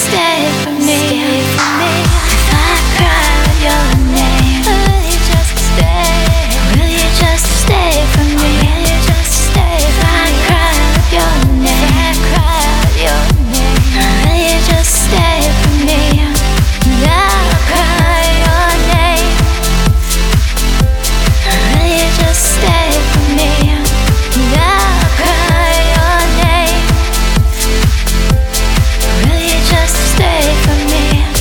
stay for me? If I cry out your name, will you just stay? Will you just stay for me? Will you just stay? If I cry out your name, will you just stay for me? I'll cry your name. Will you just stay for me? I'll cry your name. Will you just stay for me?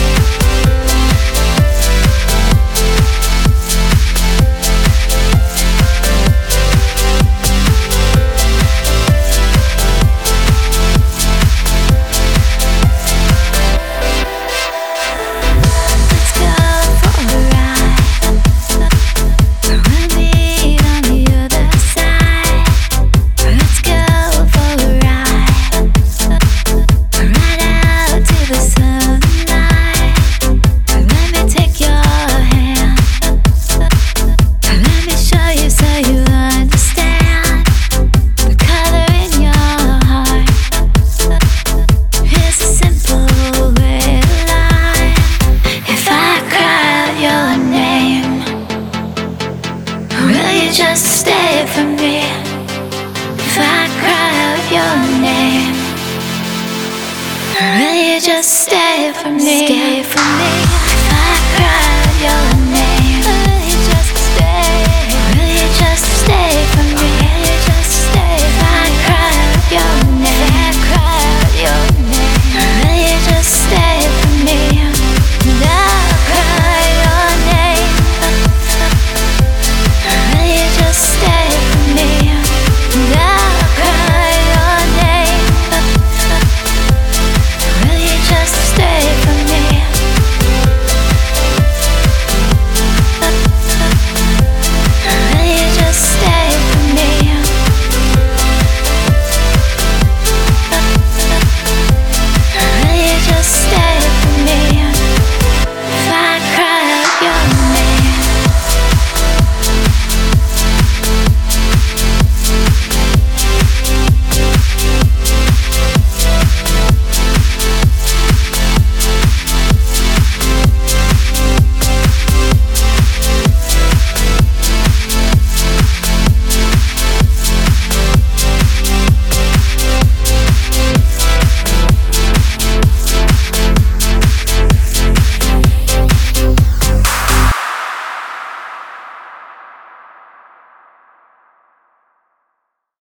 Let's go for a ride. We'll meet on the other side. Let's go for a ride. Right out to the sunlight. Let me take your hand. Let me show you so you understand the color in your heart. Here's a simple way to lie. If I cry out your name, will you just stay for me? If I cry out your name, will you just stay for me? Stay for me.